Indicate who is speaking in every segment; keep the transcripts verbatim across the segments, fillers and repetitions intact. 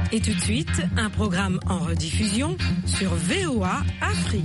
Speaker 1: Et tout de suite, un programme en rediffusion sur V O A Afrique.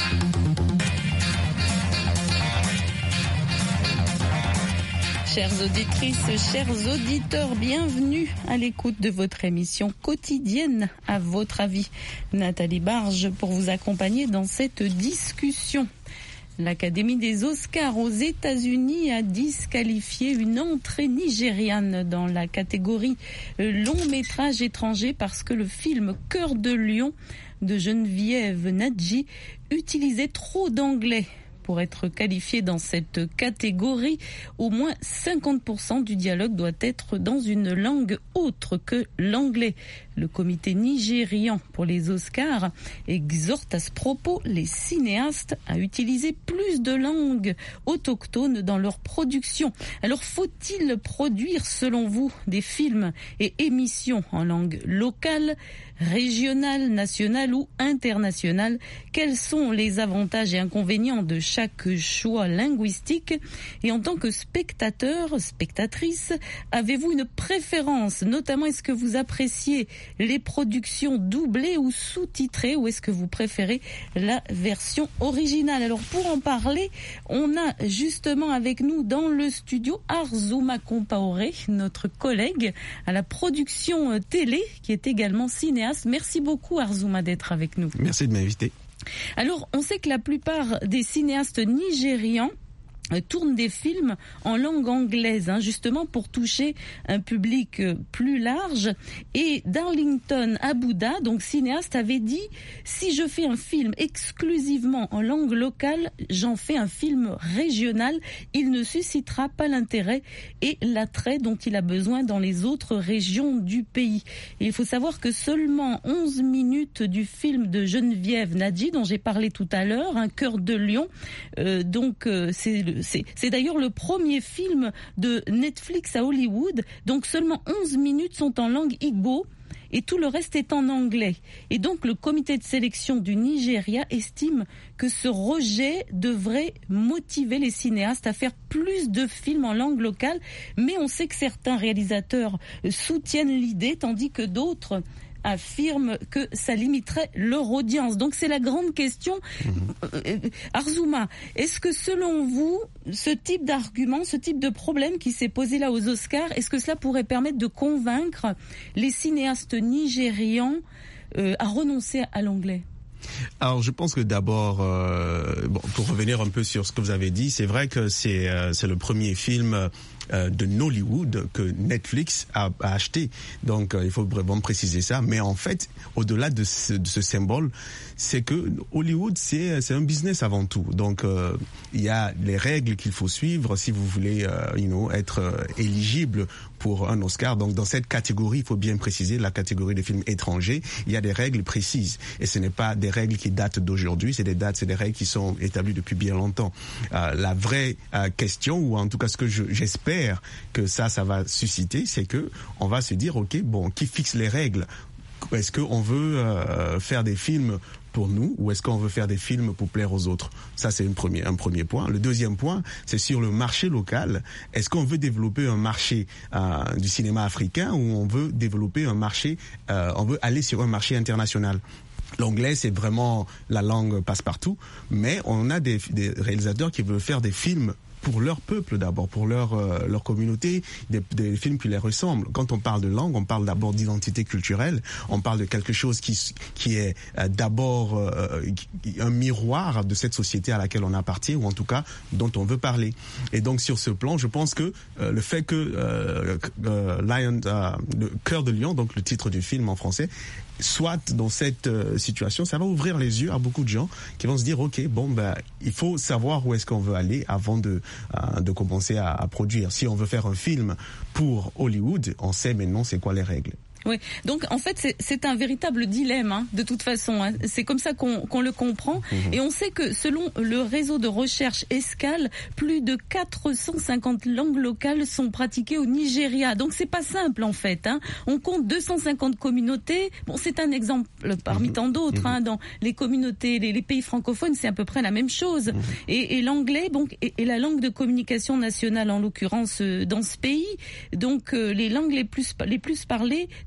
Speaker 2: Chères auditrices, chers auditeurs, bienvenue à l'écoute de votre émission quotidienne À votre avis. Nathalie Barge pour vous accompagner dans cette discussion. L'Académie des Oscars aux États-Unis a disqualifié une entrée nigériane dans la catégorie long métrage étranger parce que le film Cœur de lion de Geneviève Nadji utilisait trop d'anglais. Pour être qualifié dans cette catégorie, au moins cinquante pour cent du dialogue doit être dans une langue autre que l'anglais. Le comité nigérian pour les Oscars exhorte à ce propos les cinéastes à utiliser plus de langues autochtones dans leur production. Alors faut-il produire, selon vous, des films et émissions en langue locale, régionale, nationale ou internationale? Quels sont les avantages et inconvénients de chaque choix linguistique? Et en tant que spectateur, spectatrice, avez-vous une préférence? Notamment, est-ce que vous appréciez les productions doublées ou sous-titrées, ou est-ce que vous préférez la version originale? Alors pour en parler, on a justement avec nous dans le studio Arzouma Compaoré, notre collègue à la production télé, qui est également cinéaste. Merci beaucoup Arzouma d'être avec nous.
Speaker 3: Merci de m'inviter.
Speaker 2: Alors on sait que la plupart des cinéastes nigérians tourne des films en langue anglaise, hein, justement pour toucher un public plus large. Et Darlington Abouda, donc cinéaste, avait dit « Si je fais un film exclusivement en langue locale, j'en fais un film régional. Il ne suscitera pas l'intérêt et l'attrait dont il a besoin dans les autres régions du pays. » Et il faut savoir que seulement onze minutes du film de Geneviève Nadji, dont j'ai parlé tout à l'heure, Un cœur de lion, euh, donc euh, c'est le C'est, c'est d'ailleurs le premier film de Netflix à Hollywood, donc seulement onze minutes sont en langue igbo et tout le reste est en anglais. Et donc le comité de sélection du Nigeria estime que ce rejet devrait motiver les cinéastes à faire plus de films en langue locale, mais on sait que certains réalisateurs soutiennent l'idée, tandis que d'autres affirment que ça limiterait leur audience. Donc c'est la grande question. Mmh. Arzouma, est-ce que selon vous, ce type d'argument, ce type de problème qui s'est posé là aux Oscars, est-ce que cela pourrait permettre de convaincre les cinéastes nigérians euh, à renoncer à l'anglais ?
Speaker 3: Alors, je pense que d'abord, euh, bon, pour revenir un peu sur ce que vous avez dit, c'est vrai que c'est euh, c'est le premier film euh, de Nollywood que Netflix a, a acheté. Donc, euh, il faut vraiment préciser ça. Mais en fait, au-delà de ce, de ce symbole, c'est que Hollywood, c'est c'est un business avant tout. Donc, euh, il y a les règles qu'il faut suivre si vous voulez, euh, you know, être euh, éligible pour un Oscar. Donc, dans cette catégorie, il faut bien préciser, la catégorie des films étrangers, il y a des règles précises. Et ce n'est pas des règles qui datent d'aujourd'hui, c'est des dates, c'est des règles qui sont établies depuis bien longtemps. Euh, la vraie euh, question, ou en tout cas ce que je, j'espère que ça, ça va susciter, c'est que on va se dire, ok, bon, qui fixe les règles? Est-ce qu'on veut euh, faire des films pour nous, ou est-ce qu'on veut faire des films pour plaire aux autres? Ça, c'est une première, un premier point. Le deuxième point, c'est sur le marché local. Est-ce qu'on veut développer un marché euh, du cinéma africain, ou on veut développer un marché, euh, on veut aller sur un marché international? L'anglais, c'est vraiment la langue passe-partout, mais on a des, des réalisateurs qui veulent faire des films pour leur peuple d'abord, pour leur euh, leur communauté, des, des films qui les ressemblent. Quand on parle de langue, on parle d'abord d'identité culturelle, on parle de quelque chose qui qui est euh, d'abord euh, un miroir de cette société à laquelle on appartient, ou en tout cas dont on veut parler. Et donc sur ce plan, je pense que euh, le fait que euh, euh, Lion, euh, le Cœur de lion, donc le titre du film en français, soit dans cette euh, situation, ça va ouvrir les yeux à beaucoup de gens qui vont se dire, ok, bon, ben, il faut savoir où est-ce qu'on veut aller avant de euh, de commencer à, à produire. Si on veut faire un film pour Hollywood, on sait maintenant c'est quoi les règles.
Speaker 2: Oui, donc en fait c'est, c'est un véritable dilemme, hein, de toute façon, hein. C'est comme ça qu'on, qu'on le comprend. Mmh. Et on sait que selon le réseau de recherche Escale, plus de quatre cent cinquante langues locales sont pratiquées au Nigeria. Donc c'est pas simple en fait, hein. On compte deux cent cinquante communautés. Bon, c'est un exemple parmi mmh. tant d'autres, mmh. hein. Dans les communautés, les, les pays francophones, c'est à peu près la même chose. Mmh. Et, et l'anglais, donc, est, est la langue de communication nationale en l'occurrence euh, dans ce pays. Donc euh, les langues les plus les plus parlées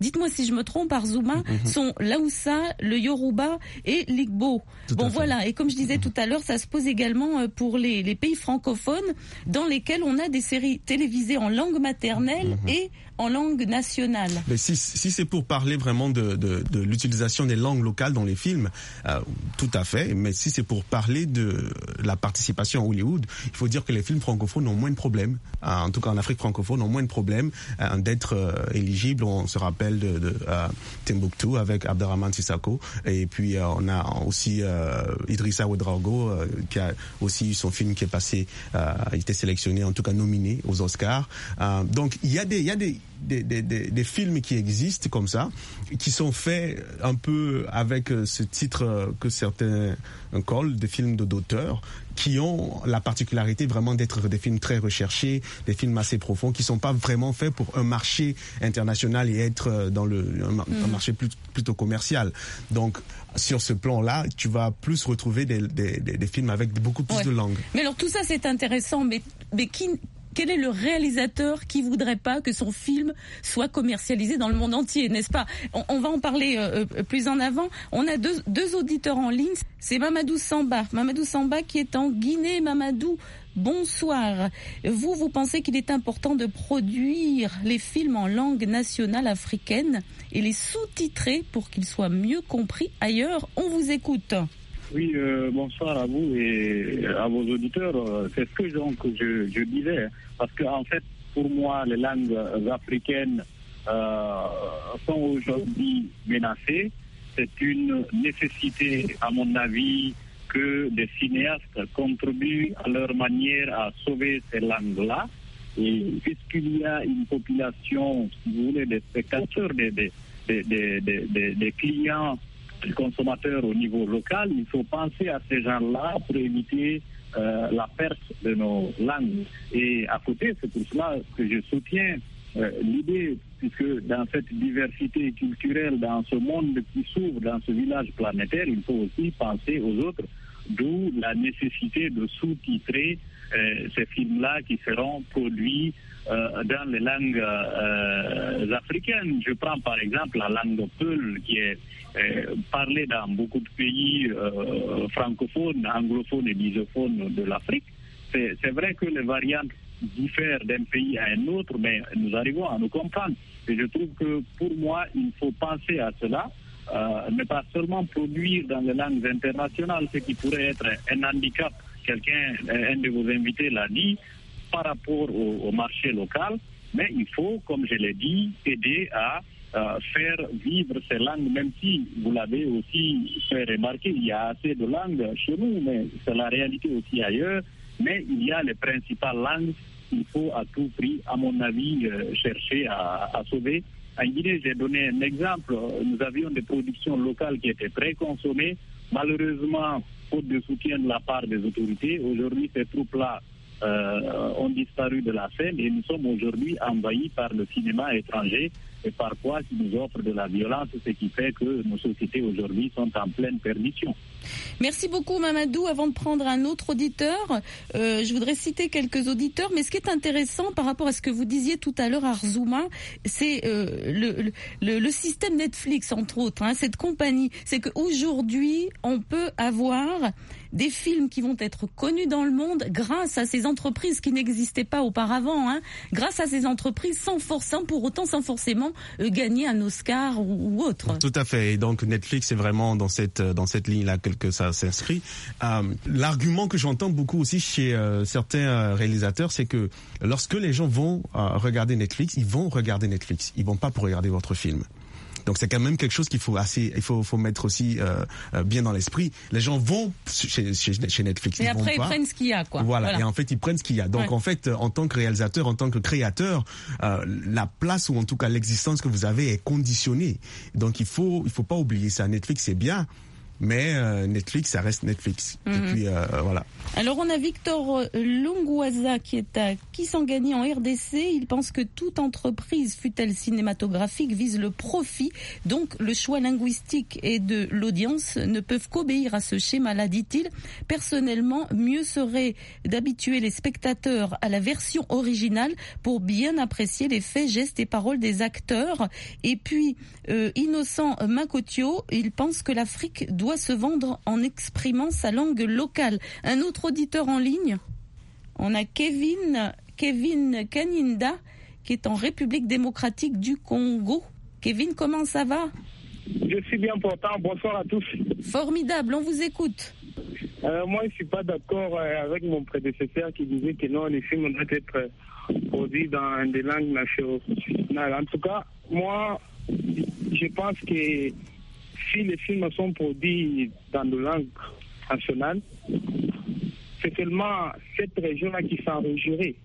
Speaker 2: dites-moi si je me trompe, Arzuma, mm-hmm. sont l'Aoussa, le Yoruba et l'Igbo. Tout bon voilà, et comme je disais mm-hmm. tout à l'heure, ça se pose également pour les, les pays francophones dans lesquels on a des séries télévisées en langue maternelle mm-hmm. et en langue nationale.
Speaker 3: Mais si, si c'est pour parler vraiment de, de, de l'utilisation des langues locales dans les films, euh, tout à fait. Mais si c'est pour parler de la participation à Hollywood, il faut dire que les films francophones ont moins de problèmes. Euh, en tout cas, en Afrique francophone, ont moins de problèmes euh, d'être euh, éligibles. On se rappelle de, de euh, Timbuktu avec Abderrahmane Sissako. Et puis, euh, on a aussi euh, Idrissa Ouedraogo euh, qui a aussi eu son film qui est passé, euh, a été sélectionné, en tout cas nominé aux Oscars. Euh, donc, il y a des, il y a des Des, des, des, des films qui existent comme ça, qui sont faits un peu avec ce titre que certains collent, des films d'auteur, qui ont la particularité vraiment d'être des films très recherchés, des films assez profonds, qui sont pas vraiment faits pour un marché international et être dans le un, un marché plus, plutôt commercial. Donc, sur ce plan-là, tu vas plus retrouver des, des, des, des films avec beaucoup plus ouais. de langues.
Speaker 2: Mais alors tout ça c'est intéressant, mais, mais qui... Quel est le réalisateur qui voudrait pas que son film soit commercialisé dans le monde entier, n'est-ce pas? on, on va en parler euh, plus en avant. On a deux, deux auditeurs en ligne. C'est Mamadou Samba. Mamadou Samba qui est en Guinée. Mamadou, bonsoir. Vous, vous pensez qu'il est important de produire les films en langue nationale africaine et les sous-titrer pour qu'ils soient mieux compris ailleurs? On vous écoute.
Speaker 4: Oui, euh, bonsoir à vous et à vos auditeurs. C'est ce que donc, je, je disais, parce qu'en en fait, pour moi, les langues africaines euh, sont aujourd'hui menacées. C'est une nécessité, à mon avis, que des cinéastes contribuent à leur manière à sauver ces langues-là. Et puisqu'il y a une population, si vous voulez, des spectateurs, des, des, des, des, des, des clients, les consommateurs au niveau local, il faut penser à ces gens-là pour éviter euh, la perte de nos langues. Et à côté, c'est pour cela que je soutiens euh, l'idée, puisque dans cette diversité culturelle, dans ce monde qui s'ouvre, dans ce village planétaire, il faut aussi penser aux autres, d'où la nécessité de sous-titrer euh, ces films-là qui seront produits Euh, dans les langues euh, africaines. Je prends par exemple la langue Peul qui est euh, parlée dans beaucoup de pays euh, francophones, anglophones et misophones de l'Afrique. C'est, c'est vrai que les variantes diffèrent d'un pays à un autre, mais nous arrivons à nous comprendre. Et je trouve que pour moi, il faut penser à cela, euh, ne pas seulement produire dans les langues internationales, ce qui pourrait être un handicap. Quelqu'un, un de vos invités l'a dit, par rapport au, au marché local, mais il faut, comme je l'ai dit, aider à euh, faire vivre ces langues, même si, vous l'avez aussi fait remarquer, il y a assez de langues chez nous, mais c'est la réalité aussi ailleurs, mais il y a les principales langues qu'il faut à tout prix, à mon avis, euh, chercher à, à sauver. En Guinée, j'ai donné un exemple, nous avions des productions locales qui étaient très consommées, malheureusement, faute de soutien de la part des autorités, aujourd'hui ces troupes-là Euh, ont disparu de la scène et nous sommes aujourd'hui envahis par le cinéma étranger et parfois qui nous offre de la violence, ce qui fait que nos sociétés aujourd'hui sont en pleine perdition.
Speaker 2: Merci beaucoup Mamadou. Avant de prendre un autre auditeur, euh, je voudrais citer quelques auditeurs, mais ce qui est intéressant par rapport à ce que vous disiez tout à l'heure, Arzuma, c'est euh, le, le, le système Netflix, entre autres, hein, cette compagnie. C'est qu'aujourd'hui, on peut avoir des films qui vont être connus dans le monde grâce à ces entreprises qui n'existaient pas auparavant, hein, grâce à ces entreprises sans forcément, pour autant sans forcément euh, gagner un Oscar ou, ou autre.
Speaker 3: Tout à fait. Et donc Netflix est vraiment dans cette dans cette ligne-là que, que ça s'inscrit. Euh, l'argument que j'entends beaucoup aussi chez euh, certains réalisateurs, c'est que lorsque les gens vont euh, regarder Netflix, ils vont regarder Netflix. Ils vont pas pour regarder votre film. Donc c'est quand même quelque chose qu'il faut assez, il faut, faut mettre aussi euh, euh, bien dans l'esprit. Les gens vont chez, chez, chez Netflix.
Speaker 2: Et
Speaker 3: ils
Speaker 2: après
Speaker 3: vont pas.
Speaker 2: Ils prennent ce qu'il y a, quoi.
Speaker 3: Voilà.
Speaker 2: voilà.
Speaker 3: Et en fait ils prennent ce qu'il y a. Donc ouais. en fait, en tant que réalisateur, en tant que créateur, euh, la place ou en tout cas l'existence que vous avez est conditionnée. Donc il faut, il faut pas oublier ça. Netflix c'est bien. Mais euh, Netflix, ça reste Netflix. Mm-hmm. Et puis euh, voilà.
Speaker 2: Alors on a Victor Longwaza qui est à Kisangani en R D C. Il pense que toute entreprise, fût-elle cinématographique, vise le profit. Donc le choix linguistique et de l'audience ne peuvent qu'obéir à ce schéma-là, dit-il. Personnellement, mieux serait d'habituer les spectateurs à la version originale pour bien apprécier les faits, gestes et paroles des acteurs. Et puis euh, Innocent Makotio, il pense que l'Afrique doit se vendre en exprimant sa langue locale. Un autre auditeur en ligne, on a Kevin, Kevin Kaninda, qui est en République démocratique du Congo. Kevin, comment ça va?
Speaker 5: Je suis bien portant, bonsoir à tous.
Speaker 2: Formidable, on vous écoute.
Speaker 5: Euh, moi, je ne suis pas d'accord avec mon prédécesseur qui disait que non, les films doivent être produits dans des langues nationales. En tout cas, moi, je pense que si les films sont produits dans des langues nationales, c'est seulement cette région-là qui s'enrigirait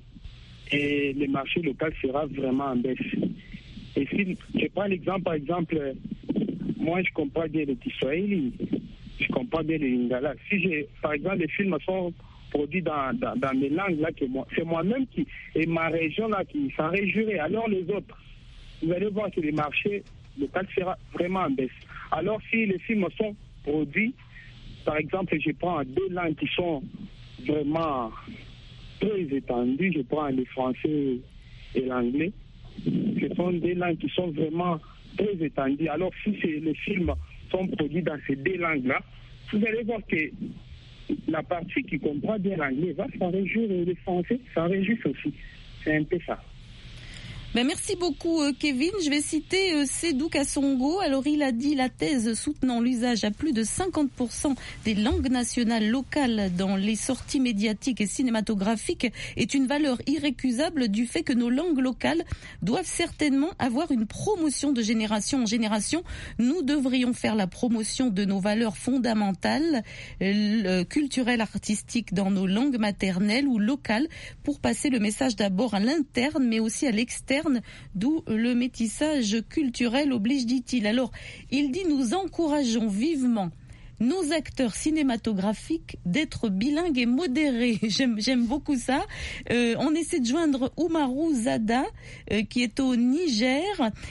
Speaker 5: et le marché local sera vraiment en baisse. Et si je prends l'exemple, par exemple, moi je comprends bien le Kiswahili, je comprends bien le Lingala. Si j'ai, par exemple, les films sont produits dans, dans, dans mes langues là, que moi, c'est moi-même qui et ma région là qui s'enrigirait. Alors les autres, vous allez voir que le marché local sera vraiment en baisse. Alors si les films sont produits, par exemple, je prends deux langues qui sont vraiment très étendues, je prends le français et l'anglais. Ce sont des langues qui sont vraiment très étendues. Alors si les films sont produits dans ces deux langues-là, vous allez voir que la partie qui comprend bien l'anglais va s'en réjouir et le français s'en réjouit aussi. C'est un peu ça.
Speaker 2: Ben merci beaucoup Kevin. Je vais citer euh, Sédou Kassongo. Alors il a dit la thèse soutenant l'usage à plus de cinquante pour cent des langues nationales locales dans les sorties médiatiques et cinématographiques est une valeur irrécusable du fait que nos langues locales doivent certainement avoir une promotion de génération en génération. Nous devrions faire la promotion de nos valeurs fondamentales, euh, culturelles, artistiques dans nos langues maternelles ou locales pour passer le message d'abord à l'interne mais aussi à l'externe, d'où le métissage culturel oblige, dit-il. Alors, il dit, nous encourageons vivement nos acteurs cinématographiques d'être bilingues et modérés. J'aime, j'aime beaucoup ça. Euh, on essaie de joindre Oumarou Zada, euh, qui est au Niger,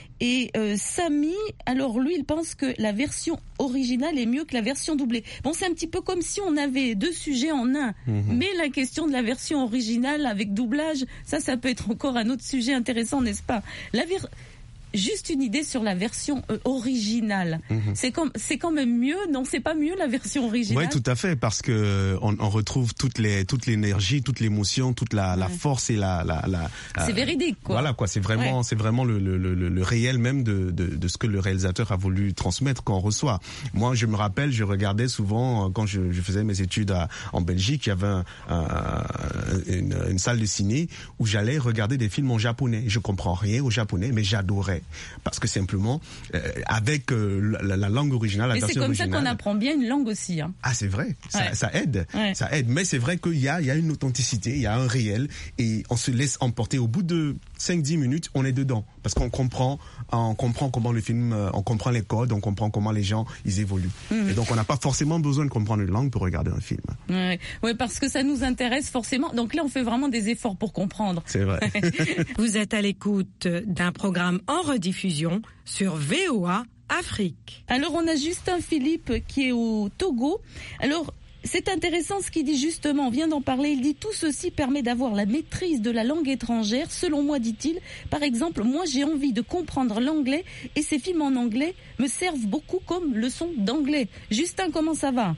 Speaker 2: et euh, Samy, alors lui, il pense que la version originale est mieux que la version doublée. Bon, c'est un petit peu comme si on avait deux sujets en un. Mmh. Mais la question de la version originale avec doublage, ça, ça peut être encore un autre sujet intéressant, n'est-ce pas? La ver... Juste une idée sur la version euh, originale. Mmh. C'est, comme, c'est quand même mieux, non? C'est pas mieux la version originale?
Speaker 3: Oui, tout à fait, parce que on, on retrouve toute les, toute l'énergie, toute l'émotion, toute la, ouais. la force et la, la, la.
Speaker 2: C'est euh, véridique, quoi.
Speaker 3: Voilà, quoi. C'est vraiment, ouais. c'est vraiment le, le, le, le réel même de, de, de ce que le réalisateur a voulu transmettre qu'on reçoit. Moi, je me rappelle, je regardais souvent quand je, je faisais mes études à, en Belgique, il y avait un, un, une, une salle de ciné où j'allais regarder des films en japonais. Je comprends rien au japonais, mais j'adorais. Parce que simplement, euh, avec euh, la, la langue originale, la
Speaker 2: mais
Speaker 3: version
Speaker 2: originale...
Speaker 3: originale...
Speaker 2: c'est comme ça qu'on apprend bien une langue aussi. Hein.
Speaker 3: Ah, c'est vrai, ça,
Speaker 2: ouais.
Speaker 3: ça aide,
Speaker 2: ouais.
Speaker 3: ça aide. Mais c'est vrai qu'il y a, il y a une authenticité, il y a un réel, et on se laisse emporter. Au bout de cinq dix minutes, on est dedans. Parce qu'on comprend, on comprend comment le film, on comprend les codes, on comprend comment les gens, ils évoluent. Mmh. Et donc, on n'a pas forcément besoin de comprendre une langue pour regarder un film.
Speaker 2: Ouais. ouais, parce que ça nous intéresse forcément. Donc là, on fait vraiment des efforts pour comprendre.
Speaker 3: C'est vrai.
Speaker 1: Vous êtes à l'écoute d'un programme en rediffusion sur V O A Afrique.
Speaker 2: Alors, on a Justin Philippe qui est au Togo. Alors, c'est intéressant ce qu'il dit justement, on vient d'en parler, il dit tout ceci permet d'avoir la maîtrise de la langue étrangère. Selon moi, dit-il, par exemple, moi j'ai envie de comprendre l'anglais et ces films en anglais me servent beaucoup comme leçon d'anglais. Justin, comment ça va?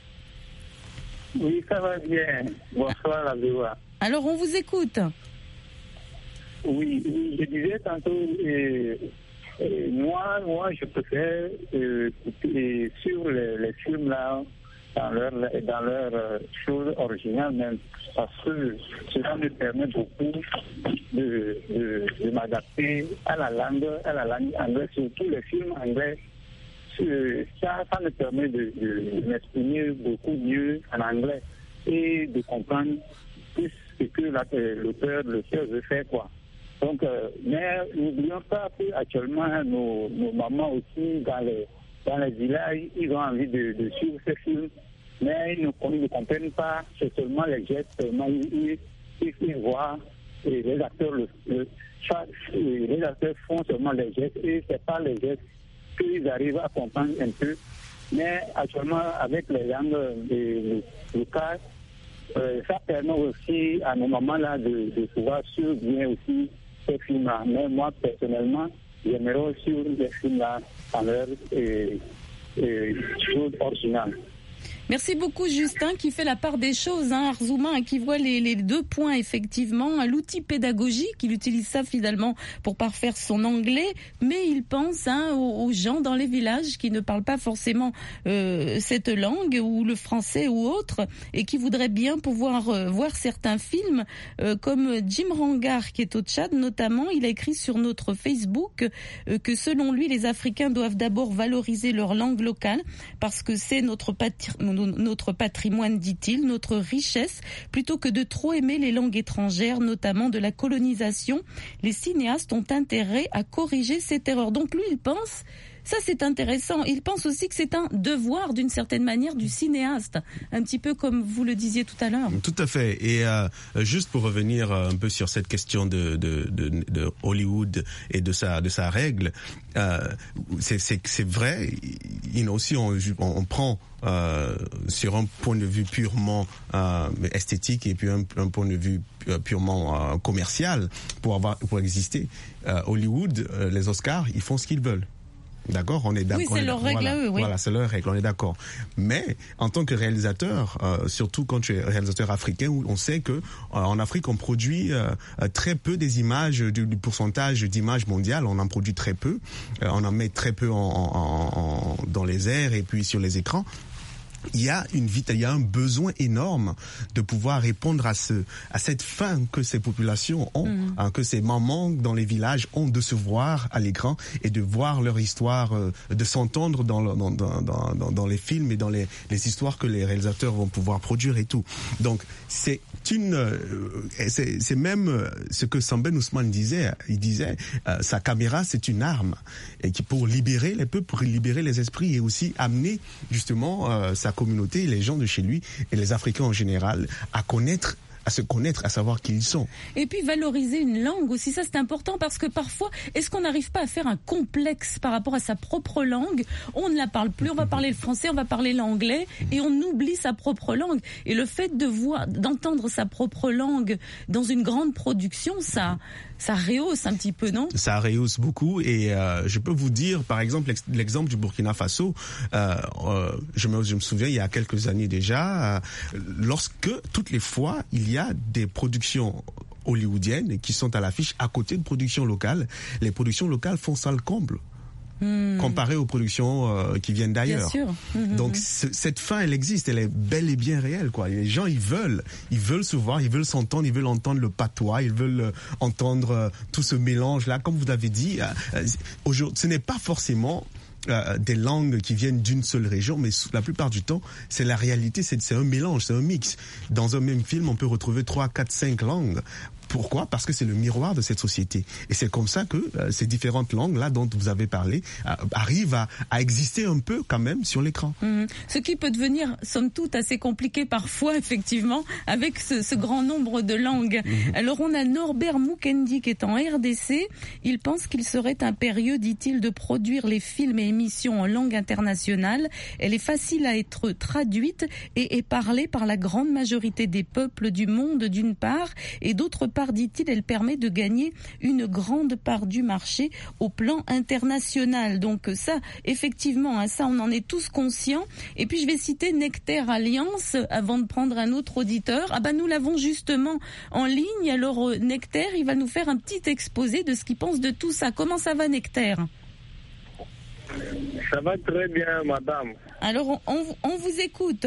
Speaker 5: Oui, ça va bien. Bonsoir la V O A.
Speaker 2: Alors, on vous écoute.
Speaker 5: Oui, je disais tantôt, euh, euh, moi, moi je préfère euh, sur les, les films là, dans leur, dans leur euh, chose originale même, parce que cela me permet beaucoup de, de, de m'adapter à la langue, à la langue anglaise, surtout les films anglais. Ça, ça me permet de, de, de m'exprimer beaucoup mieux en anglais et de comprendre plus ce que la, l'auteur, l'auteur veut faire, quoi. Donc, euh, mais n'oublions pas qu'actuellement, nos, nos mamans aussi, dans les,
Speaker 4: dans les villages, ils ont envie de, de suivre ces films, mais ils ne, ils ne comprennent pas, c'est seulement les gestes, seulement ils, ils, ils voient, et les acteurs, le, le, les acteurs font seulement les gestes, et c'est pas les gestes qu'ils arrivent à comprendre un peu. Mais actuellement, avec les langues locales, euh, ça permet aussi à nos moments-là de, de pouvoir suivre bien aussi ces films-là. Mais moi, personnellement, j'aimerais suivre les films-là en leur euh, euh, chose originale.
Speaker 2: Merci beaucoup Justin qui fait la part des choses, hein, Arzouma, qui voit les, les deux points effectivement, l'outil pédagogique, il utilise ça finalement pour parfaire son anglais, mais il pense hein, aux, aux gens dans les villages qui ne parlent pas forcément euh, cette langue ou le français ou autre et qui voudraient bien pouvoir euh, voir certains films euh, comme Jim Rangar qui est au Tchad notamment, il a écrit sur notre Facebook euh, que selon lui les Africains doivent d'abord valoriser leur langue locale parce que c'est notre patrimoine notre patrimoine, dit-il, notre richesse, plutôt que de trop aimer les langues étrangères, notamment de la colonisation. Les cinéastes ont intérêt à corriger cette erreur. Donc lui, il pense, ça c'est intéressant, il pense aussi que c'est un devoir d'une certaine manière du cinéaste, un petit peu comme vous le disiez tout à l'heure.
Speaker 3: Tout à fait. Et euh, juste pour revenir un peu sur cette question de, de, de, de Hollywood et de sa, de sa règle, euh, c'est, c'est, c'est vrai, il aussi on, on prend Euh, sur un point de vue purement euh, esthétique et puis un, un point de vue purement euh, commercial pour avoir pour exister. Euh, Hollywood, euh, les Oscars, ils font ce qu'ils veulent. D'accord, on est d'accord.
Speaker 2: Oui, c'est leur règle
Speaker 3: voilà,
Speaker 2: à eux, oui.
Speaker 3: Voilà, c'est leur règle, on est d'accord. Mais en tant que réalisateur, euh, surtout quand tu es réalisateur africain, où on sait que euh, en Afrique on produit euh, très peu des images, du, du pourcentage d'images mondiales, on en produit très peu, euh, on en met très peu en, en, en, dans les airs et puis sur les écrans. Il y a une vite, il y a un besoin énorme de pouvoir répondre à ce, à cette faim que ces populations ont, mmh. hein, que ces mamans dans les villages ont de se voir à l'écran et de voir leur histoire, euh, de s'entendre dans, le, dans, dans, dans, dans les films et dans les, les histoires que les réalisateurs vont pouvoir produire et tout. Donc c'est une, euh, c'est, c'est même ce que Samben Ousmane disait. Il disait, euh, sa caméra c'est une arme et qui pour libérer les peuples, pour libérer les esprits et aussi amener justement euh, sa communauté, les gens de chez lui et les Africains en général à connaître, à se connaître, à savoir qui ils sont.
Speaker 2: Et puis valoriser une langue aussi, ça c'est important parce que parfois, est-ce qu'on n'arrive pas à faire un complexe par rapport à sa propre langue? On ne la parle plus, on va parler le français, on va parler l'anglais et on oublie sa propre langue. Et le fait de voir, d'entendre sa propre langue dans une grande production, ça... ça rehausse un petit peu, non?
Speaker 3: Ça rehausse beaucoup et euh, je peux vous dire, par exemple, l'exemple du Burkina Faso, euh, euh, je, me, je me souviens, il y a quelques années déjà, euh, lorsque, toutes les fois, il y a des productions hollywoodiennes qui sont à l'affiche à côté de productions locales, les productions locales font ça le comble. Mmh. Comparé aux productions euh, qui viennent d'ailleurs.
Speaker 2: Bien sûr. Mmh.
Speaker 3: Donc c- cette fin, elle existe, elle est bel et bien réelle, quoi. Les gens, ils veulent, ils veulent se voir, ils veulent s'entendre, ils veulent entendre le patois, ils veulent euh, entendre euh, tout ce mélange-là. Comme vous l'avez dit, euh, euh, aujourd'hui, ce n'est pas forcément euh, des langues qui viennent d'une seule région, mais la plupart du temps, c'est la réalité, c'est, c'est un mélange, c'est un mix. Dans un même film, on peut retrouver trois, quatre, cinq langues. Pourquoi? Parce que c'est le miroir de cette société. Et c'est comme ça que euh, ces différentes langues-là dont vous avez parlé euh, arrivent à, à exister un peu quand même sur l'écran.
Speaker 2: Mmh. Ce qui peut devenir, somme toute, assez compliqué parfois, effectivement, avec ce, ce grand nombre de langues. Mmh. Alors on a Norbert Mukendi qui est en R D C. Il pense qu'il serait impérieux, dit-il, de produire les films et émissions en langue internationale. Elle est facile à être traduite et est parlée par la grande majorité des peuples du monde, d'une part, et d'autre part, dit-il, elle permet de gagner une grande part du marché au plan international. Donc ça, effectivement, hein, ça on en est tous conscients. Et puis je vais citer Nectaire Alliance avant de prendre un autre auditeur. Ah ben nous l'avons justement en ligne. Alors euh, Nectaire, il va nous faire un petit exposé de ce qu'il pense de tout ça. Comment ça va, Nectaire?
Speaker 5: Ça va très bien, madame.
Speaker 2: Alors on, on, on vous écoute.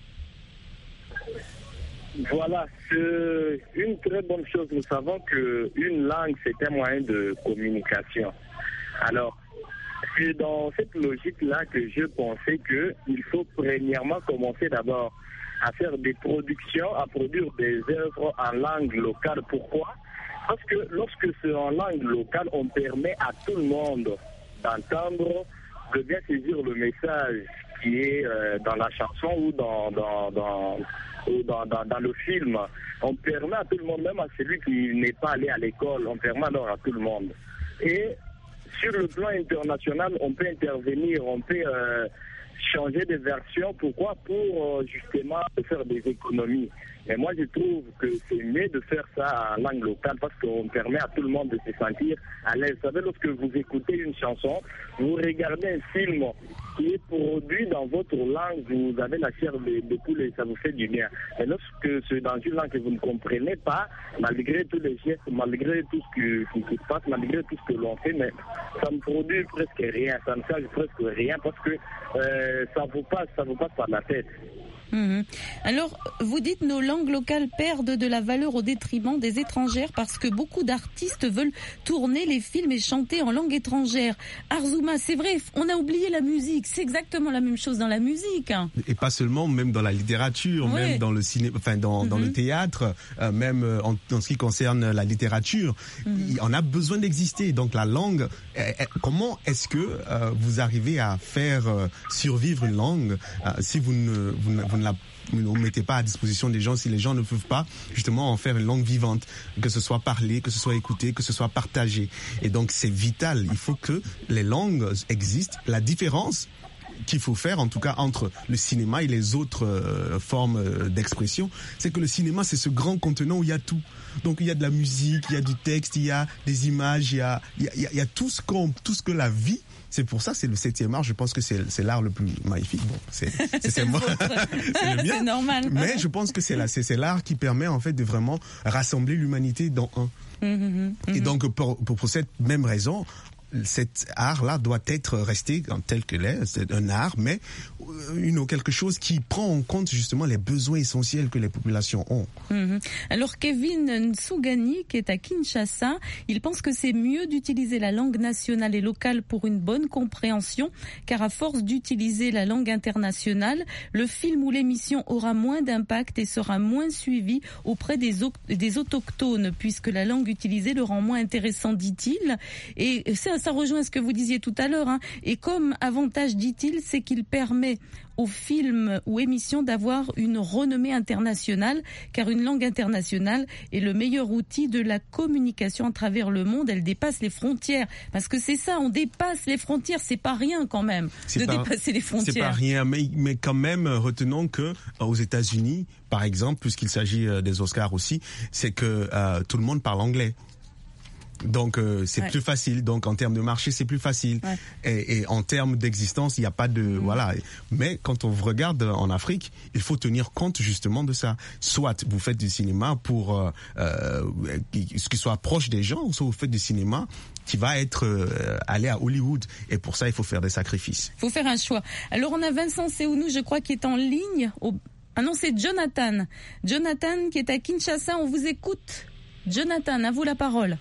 Speaker 5: Voilà, c'est une très bonne chose. Nous savons qu'une langue, c'est un moyen de communication. Alors, c'est dans cette logique-là que je pensais qu'il faut premièrement commencer d'abord à faire des productions, à produire des œuvres en langue locale. Pourquoi? Parce que lorsque c'est en langue locale, on permet à tout le monde d'entendre de bien saisir le message qui est euh, dans la chanson ou dans, dans, dans, ou dans, dans, dans le film. On permet à tout le monde, même à celui qui n'est pas allé à l'école, on permet alors à tout le monde. Et sur le plan international, on peut intervenir, on peut euh, changer de version. Pourquoi? Pour euh, justement faire des économies. Mais moi, je trouve que c'est mieux de faire ça en langue locale parce qu'on permet à tout le monde de se sentir à l'aise. Vous savez, lorsque vous écoutez une chanson, vous regardez un film qui est produit dans votre langue, vous avez la chair de, de poule et ça vous fait du bien. Et lorsque c'est dans une langue que vous ne comprenez pas, malgré tous les gestes, malgré tout ce qui, qui, qui se passe, malgré tout ce que l'on fait, mais ça ne produit presque rien, ça ne change presque rien parce que euh, ça vous passe, ça vous passe par la tête.
Speaker 2: Mmh. Alors, vous dites nos langues locales perdent de la valeur au détriment des étrangères parce que beaucoup d'artistes veulent tourner les films et chanter en langue étrangère. Arzouma, c'est vrai, on a oublié la musique. C'est exactement la même chose dans la musique. Hein.
Speaker 3: Et pas seulement, même dans la littérature, ouais. même dans le cinéma, enfin dans, mmh. dans le théâtre, euh, même en, en ce qui concerne la littérature, mmh. on a besoin d'exister. Donc la langue, euh, comment est-ce que euh, vous arrivez à faire euh, survivre une langue euh, si vous ne vous ne, vous ne la ne mettez pas à disposition des gens, si les gens ne peuvent pas justement en faire une langue vivante, que ce soit parlé, que ce soit écouté, que ce soit partagé. Et donc c'est vital, il faut que les langues existent. La différence qu'il faut faire, en tout cas entre le cinéma et les autres euh, formes euh, d'expression, c'est que le cinéma, c'est ce grand contenant où il y a tout. Donc il y a de la musique, il y a du texte, il y a des images, il y a, il y a, il y a tout ce qu'on, tout ce que la vie. C'est pour ça, c'est le septième art. Je pense que c'est, c'est l'art le plus magnifique. Bon, c'est, c'est, c'est, c'est moi, c'est le mien.
Speaker 2: C'est normal.
Speaker 3: Mais je pense que c'est la, c'est, c'est l'art qui permet en fait de vraiment rassembler l'humanité dans un. Mmh, mmh, mmh. Et donc pour, pour, pour cette même raison, cet art-là doit être resté tel que l'est, c'est un art, mais une, quelque chose qui prend en compte justement les besoins essentiels que les populations ont.
Speaker 2: Mmh. Alors Kevin Nsugani, qui est à Kinshasa, il pense que c'est mieux d'utiliser la langue nationale et locale pour une bonne compréhension, car à force d'utiliser la langue internationale, le film ou l'émission aura moins d'impact et sera moins suivi auprès des, o- des autochtones, puisque la langue utilisée le rend moins intéressant, dit-il. Et c'est ça rejoint ce que vous disiez tout à l'heure, hein. Et comme avantage, dit-il, c'est qu'il permet aux films ou émissions d'avoir une renommée internationale, car une langue internationale est le meilleur outil de la communication à travers le monde. Elle dépasse les frontières, parce que c'est ça, on dépasse les frontières, c'est pas rien quand même c'est de pas, dépasser les frontières.
Speaker 3: C'est pas rien, mais, mais quand même, retenons que aux États-Unis, par exemple, puisqu'il s'agit des Oscars aussi, c'est que euh, tout le monde parle anglais. Donc euh, c'est ouais. plus facile. Donc en termes de marché, c'est plus facile. Ouais. Et, et en termes d'existence, il n'y a pas de mmh. voilà. Mais quand on regarde en Afrique, il faut tenir compte justement de ça. Soit vous faites du cinéma pour euh, euh, ce qui soit proche des gens, soit vous faites du cinéma qui va être euh, aller à Hollywood. Et pour ça, il faut faire des sacrifices.
Speaker 2: Il faut faire un choix. Alors on a Vincent Seounou, je crois, qui est en ligne. Au... Ah non, c'est Jonathan. Jonathan qui est à Kinshasa. On vous écoute. Jonathan, à vous la parole.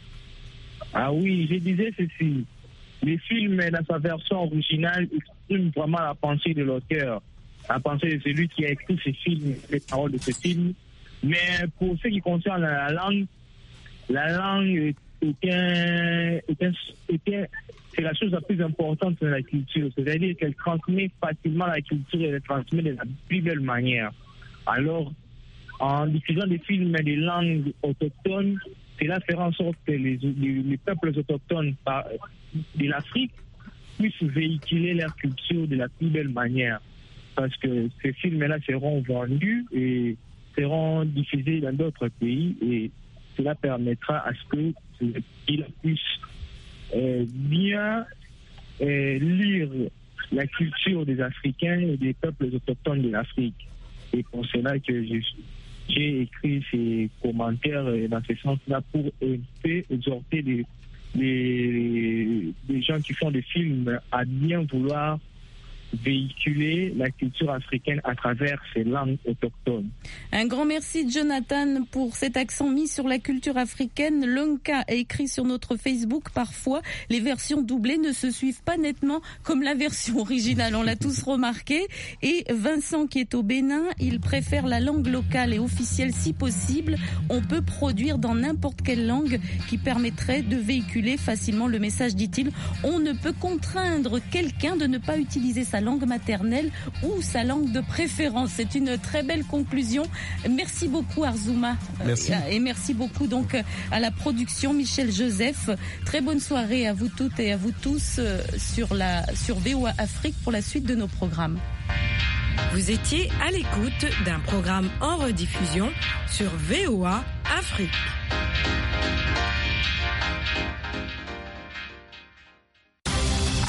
Speaker 6: Ah oui, je disais ceci. Les films, dans sa version originale, expriment vraiment la pensée de l'auteur, la pensée de celui qui a écrit ce film, les paroles de ce film. Mais pour ce qui concerne la langue, la langue est, un, est, un, est un, c'est la chose la plus importante dans la culture. C'est-à-dire qu'elle transmet facilement la culture et elle transmet de la plus belle manière. Alors, en diffusant des films et des langues autochtones, cela fera en sorte que les, les, les peuples autochtones de l'Afrique puissent véhiculer leur culture de la plus belle manière. Parce que ces films-là seront vendus et seront diffusés dans d'autres pays et cela permettra à ce qu'ils puissent euh, bien euh, lire la culture des Africains et des peuples autochtones de l'Afrique. Et pour cela que je suis J'ai écrit ces commentaires dans ce sens-là pour exhorter les, les, les gens qui font des films à bien vouloir véhiculer la culture africaine à travers ses langues autochtones.
Speaker 2: Un grand merci Jonathan pour cet accent mis sur la culture africaine. Lunka a écrit sur notre Facebook, parfois les versions doublées ne se suivent pas nettement comme la version originale, on l'a tous remarqué. Et Vincent qui est au Bénin, il préfère la langue locale et officielle si possible. On peut produire dans n'importe quelle langue qui permettrait de véhiculer facilement le message, dit-il. On ne peut contraindre quelqu'un de ne pas utiliser sa langue maternelle ou sa langue de préférence. C'est une très belle conclusion. Merci beaucoup Arzouma.
Speaker 3: Merci.
Speaker 2: Et merci beaucoup donc à la production Michel Joseph. Très bonne soirée à vous toutes et à vous tous sur la sur V O A Afrique pour la suite de nos programmes.
Speaker 1: Vous étiez à l'écoute d'un programme en rediffusion sur V O A Afrique.